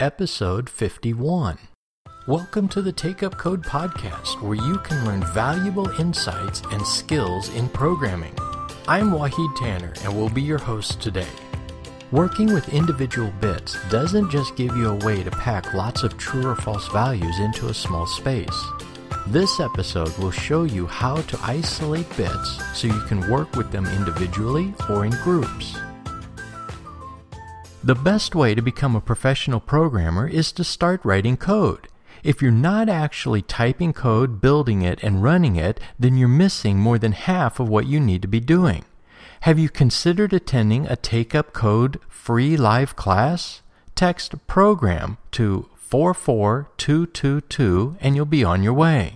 episode 51. Welcome to the Take Up Code podcast, where you can learn valuable insights and skills in programming. I'm Wahid Tanner and will be your host today. Working with individual bits doesn't just give you a way to pack lots of true or false values into a small space. This episode will show you how to isolate bits so you can work with them individually or in groups. The best way to become a professional programmer is to start writing code. If you're not actually typing code, building it, and running it, then you're missing more than half of what you need to be doing. Have you considered attending a Take Up Code free live class? Text PROGRAM to 44222 and you'll be on your way.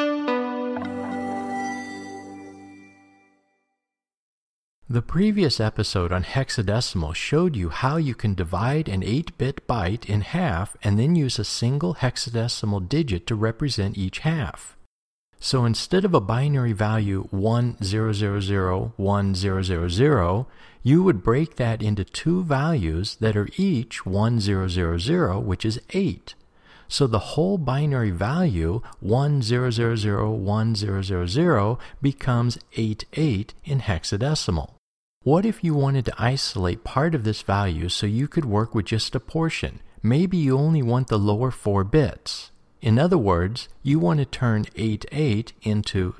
The previous episode on hexadecimal showed you how you can divide an 8-bit byte in half and then use a single hexadecimal digit to represent each half. So instead of a binary value 10001000, you would break that into two values that are each 1000, which is 8. So the whole binary value 10001000 becomes 88 in hexadecimal. What if you wanted to isolate part of this value so you could work with just a portion? Maybe you only want the lower 4 bits. In other words, you want to turn 88 into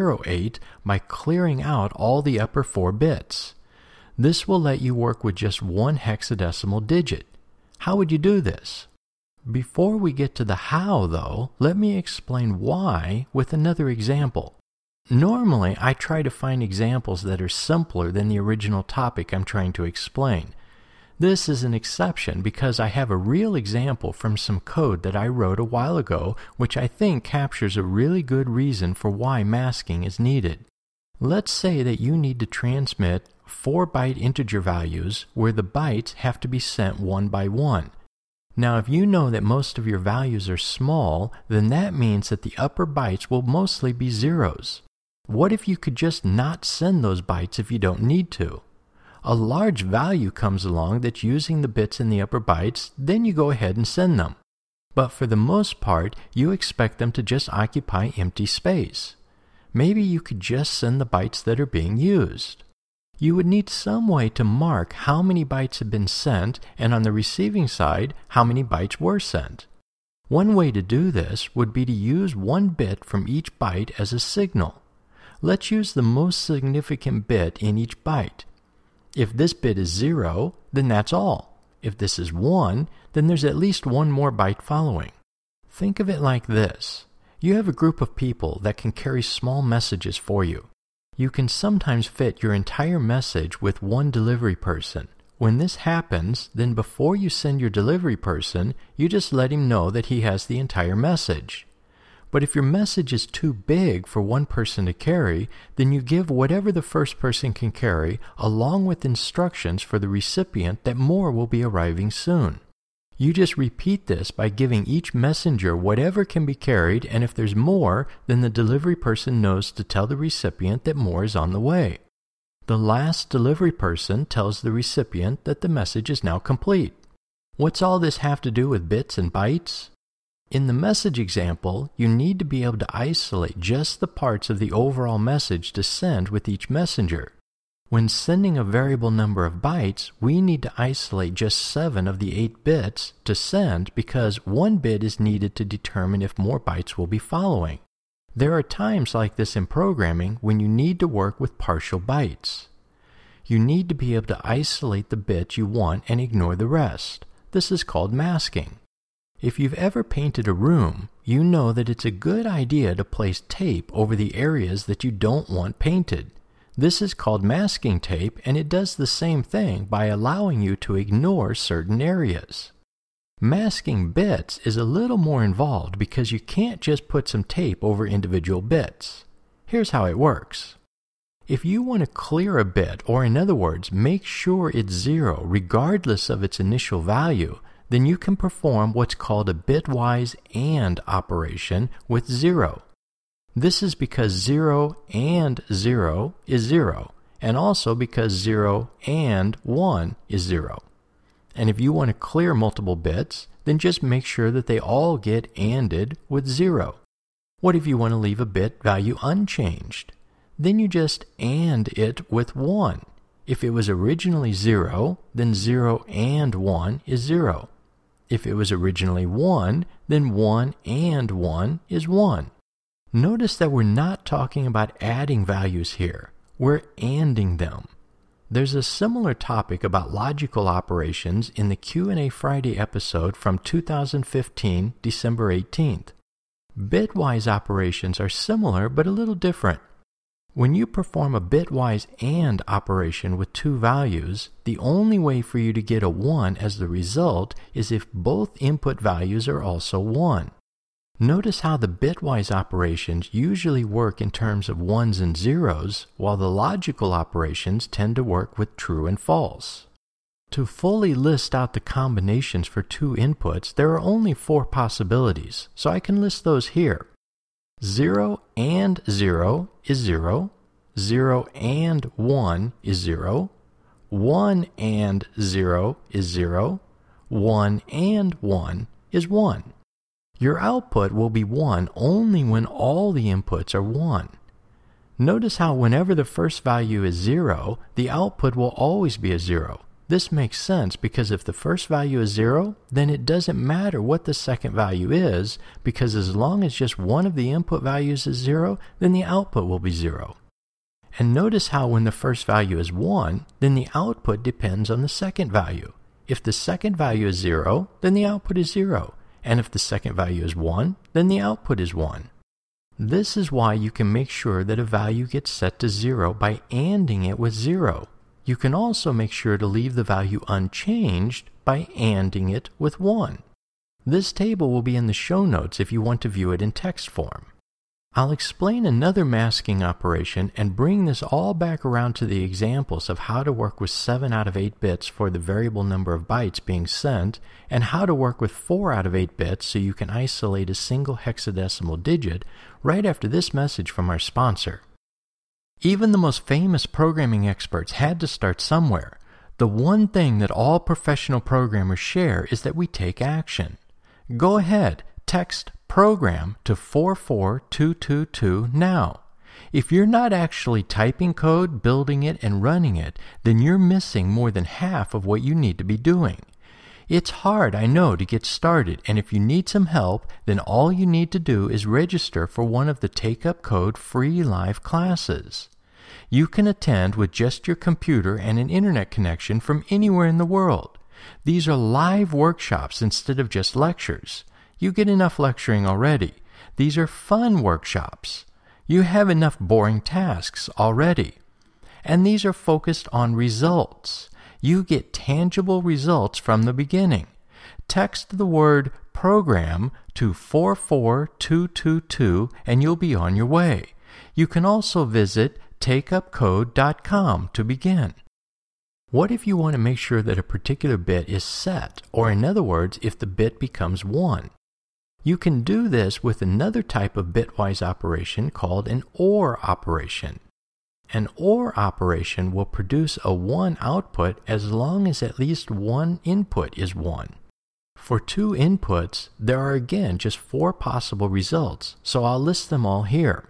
08 by clearing out all the upper 4 bits. This will let you work with just one hexadecimal digit. How would you do this? Before we get to the how, though, let me explain why with another example. Normally, I try to find examples that are simpler than the original topic I'm trying to explain. This is an exception because I have a real example from some code that I wrote a while ago, which I think captures a really good reason for why masking is needed. Let's say that you need to transmit 4-byte integer values where the bytes have to be sent one by one. Now, if you know that most of your values are small, then that means that the upper bytes will mostly be zeros. What if you could just not send those bytes if you don't need to? A large value comes along that's using the bits in the upper bytes, then you go ahead and send them. But for the most part, you expect them to just occupy empty space. Maybe you could just send the bytes that are being used. You would need some way to mark how many bytes have been sent, and on the receiving side, how many bytes were sent. One way to do this would be to use one bit from each byte as a signal. Let's use the most significant bit in each byte. If this bit is 0, then that's all. If this is 1, then there's at least one more byte following. Think of it like this. You have a group of people that can carry small messages for you. You can sometimes fit your entire message with one delivery person. When this happens, then before you send your delivery person, you just let him know that he has the entire message. But if your message is too big for one person to carry, then you give whatever the first person can carry, along with instructions for the recipient that more will be arriving soon. You just repeat this by giving each messenger whatever can be carried, and if there's more, then the delivery person knows to tell the recipient that more is on the way. The last delivery person tells the recipient that the message is now complete. What's all this have to do with bits and bytes? In the message example, you need to be able to isolate just the parts of the overall message to send with each messenger. When sending a variable number of bytes, we need to isolate just 7 of the 8 bits to send because one bit is needed to determine if more bytes will be following. There are times like this in programming when you need to work with partial bytes. You need to be able to isolate the bits you want and ignore the rest. This is called masking. If you've ever painted a room, you know that it's a good idea to place tape over the areas that you don't want painted. This is called masking tape, and it does the same thing by allowing you to ignore certain areas. Masking bits is a little more involved because you can't just put some tape over individual bits. Here's how it works. If you want to clear a bit, or in other words, make sure it's 0 regardless of its initial value, then you can perform what's called a bitwise AND operation with 0. This is because 0 and 0 is 0, and also because 0 and 1 is 0. And if you want to clear multiple bits, then just make sure that they all get ANDed with 0. What if you want to leave a bit value unchanged? Then you just AND it with 1. If it was originally 0, then 0 and 1 is 0. If it was originally 1, then 1 and 1 is 1. Notice that we're not talking about adding values here. We're ANDing them. There's a similar topic about logical operations in the Q&A Friday episode from 2015, December 18th. Bitwise operations are similar but a little different. When you perform a bitwise AND operation with two values, the only way for you to get a 1 as the result is if both input values are also 1. Notice how the bitwise operations usually work in terms of ones and zeros, while the logical operations tend to work with true and false. To fully list out the combinations for two inputs, there are only 4 possibilities, so I can list those here. 0 and 0 is 0, 0 and 1 is 0, 1 and 0 is 0, 1 and 1 is 1. Your output will be 1 only when all the inputs are 1. Notice how whenever the first value is 0, the output will always be a 0. This makes sense because if the first value is 0, then it doesn't matter what the second value is, because as long as just one of the input values is 0, then the output will be 0. And notice how when the first value is 1, then the output depends on the second value. If the second value is 0, then the output is 0. And if the second value is 1, then the output is 1. This is why you can make sure that a value gets set to 0 by ANDing it with 0. You can also make sure to leave the value unchanged by ANDing it with 1. This table will be in the show notes if you want to view it in text form. I'll explain another masking operation and bring this all back around to the examples of how to work with 7 out of 8 bits for the variable number of bytes being sent, and how to work with 4 out of 8 bits so you can isolate a single hexadecimal digit right after this message from our sponsor. Even the most famous programming experts had to start somewhere. The one thing that all professional programmers share is that we take action. Go ahead, text program to 44222 now. If you're not actually typing code, building it, and running it, then you're missing more than half of what you need to be doing. It's hard, I know, to get started, and if you need some help, then all you need to do is register for one of the Take Up Code free live classes. You can attend with just your computer and an internet connection from anywhere in the world. These are live workshops instead of just lectures. You get enough lecturing already. These are fun workshops. You have enough boring tasks already. And these are focused on results. You get tangible results from the beginning. Text the word program to 44222 and you'll be on your way. You can also visit takeupcode.com to begin. What if you want to make sure that a particular bit is set, or in other words, if the bit becomes 1? You can do this with another type of bitwise operation called an OR operation. An OR operation will produce a 1 output as long as at least one input is 1. For 2 inputs, there are again just 4 possible results, so I'll list them all here.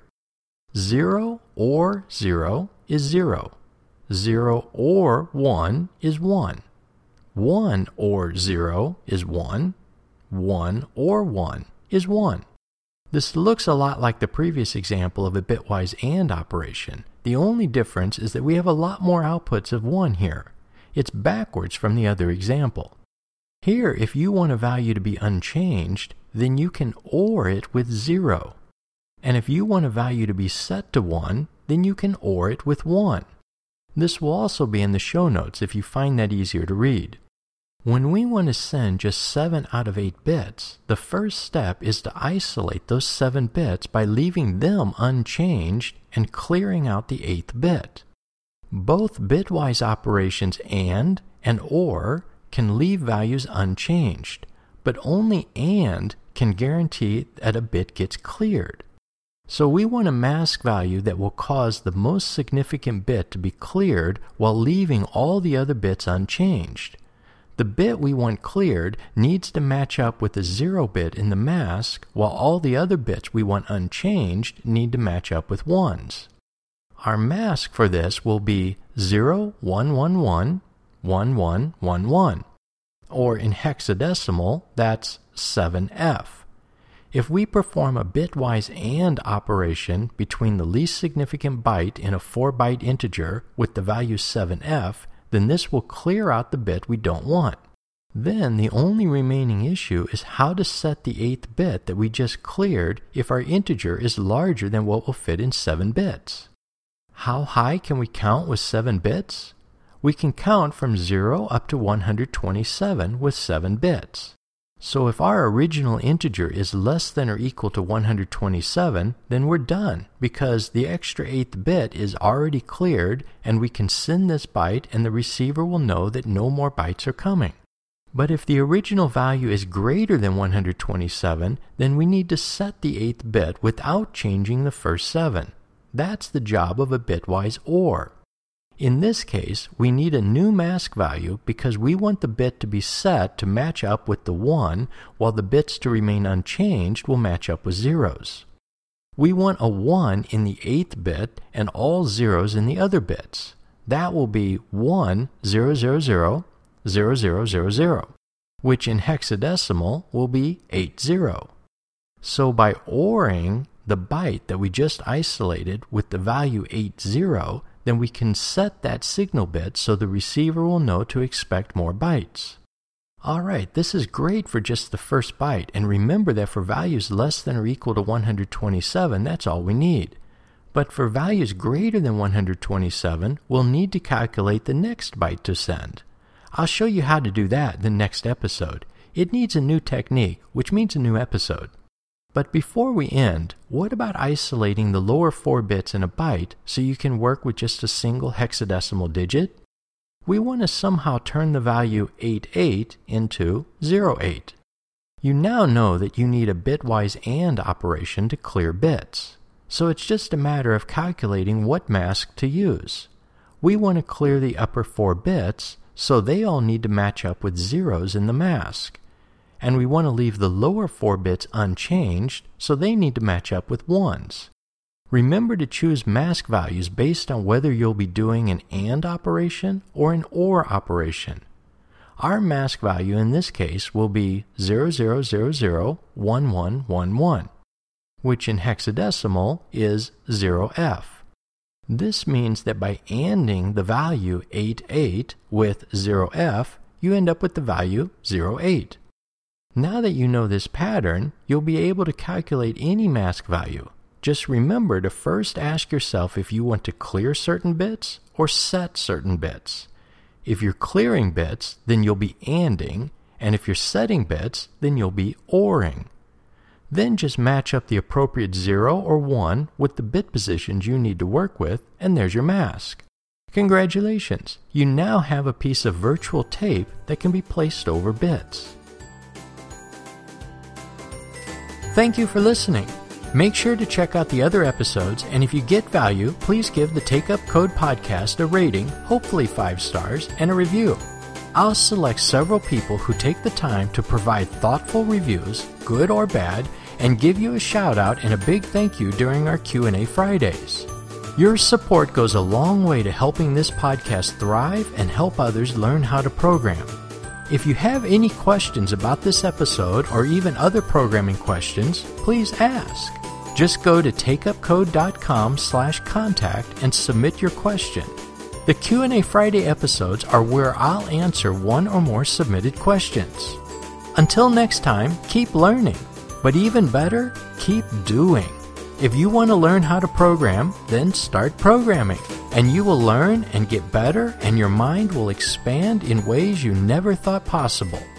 0 or 0 is 0. 0 or 1 is 1. 1 or 0 is 1. 1 or 1 is 1. This looks a lot like the previous example of a bitwise AND operation. The only difference is that we have a lot more outputs of 1 here. It's backwards from the other example. Here, if you want a value to be unchanged, then you can OR it with 0. And if you want a value to be set to 1, then you can OR it with 1. This will also be in the show notes if you find that easier to read. When we want to send just 7 out of 8 bits, the first step is to isolate those 7 bits by leaving them unchanged and clearing out the 8th bit. Both bitwise operations AND and OR can leave values unchanged, but only AND can guarantee that a bit gets cleared. So we want a mask value that will cause the most significant bit to be cleared while leaving all the other bits unchanged. The bit we want cleared needs to match up with the 0 bit in the mask, while all the other bits we want unchanged need to match up with 1s. Our mask for this will be 0, 1, 1, 1, 1, 1, 1, 1. Or in hexadecimal, that's 7F. If we perform a bitwise AND operation between the least significant byte in a 4-byte integer with the value 7F, then this will clear out the bit we don't want. Then the only remaining issue is how to set the 8th bit that we just cleared if our integer is larger than what will fit in 7 bits. How high can we count with 7 bits? We can count from 0 up to 127 with 7 bits. So if our original integer is less than or equal to 127, then we're done, because the extra 8th bit is already cleared and we can send this byte and the receiver will know that no more bytes are coming. But if the original value is greater than 127, then we need to set the 8th bit without changing the first 7. That's the job of a bitwise OR. In this case, we need a new mask value because we want the bit to be set to match up with the 1, while the bits to remain unchanged will match up with zeros. We want a 1 in the 8th bit and all zeros in the other bits. That will be 1, 0, 0, 0, 0, 0, 0, 0, which in hexadecimal will be 80. So by ORing the byte that we just isolated with the value 80, then we can set that signal bit so the receiver will know to expect more bytes. Alright, this is great for just the first byte, and remember that for values less than or equal to 127, that's all we need. But for values greater than 127, we'll need to calculate the next byte to send. I'll show you how to do that in the next episode. It needs a new technique, which means a new episode. But before we end, what about isolating the lower 4 bits in a byte so you can work with just a single hexadecimal digit? We want to somehow turn the value 88 into 08. You now know that you need a bitwise AND operation to clear bits. So it's just a matter of calculating what mask to use. We want to clear the upper 4 bits, so they all need to match up with zeros in the mask. And we want to leave the lower 4 bits unchanged, so they need to match up with 1s. Remember to choose mask values based on whether you'll be doing an AND operation or an OR operation. Our mask value in this case will be 00001111, which in hexadecimal is 0F. This means that by ANDing the value 88 with 0F, you end up with the value 08. Now that you know this pattern, you'll be able to calculate any mask value. Just remember to first ask yourself if you want to clear certain bits or set certain bits. If you're clearing bits, then you'll be ANDing, and if you're setting bits, then you'll be ORing. Then just match up the appropriate 0 or 1 with the bit positions you need to work with, and there's your mask. Congratulations! You now have a piece of virtual tape that can be placed over bits. Thank you for listening. Make sure to check out the other episodes, and if you get value, please give the Take Up Code podcast a rating, hopefully 5 stars, and a review. I'll select several people who take the time to provide thoughtful reviews, good or bad, and give you a shout out and a big thank you during our Q&A Fridays. Your support goes a long way to helping this podcast thrive and help others learn how to program. If you have any questions about this episode or even other programming questions, please ask. Just go to takeupcode.com/contact and submit your question. The Q&A Friday episodes are where I'll answer one or more submitted questions. Until next time, keep learning, but even better, keep doing. If you want to learn how to program, then start programming, and you will learn and get better, and your mind will expand in ways you never thought possible.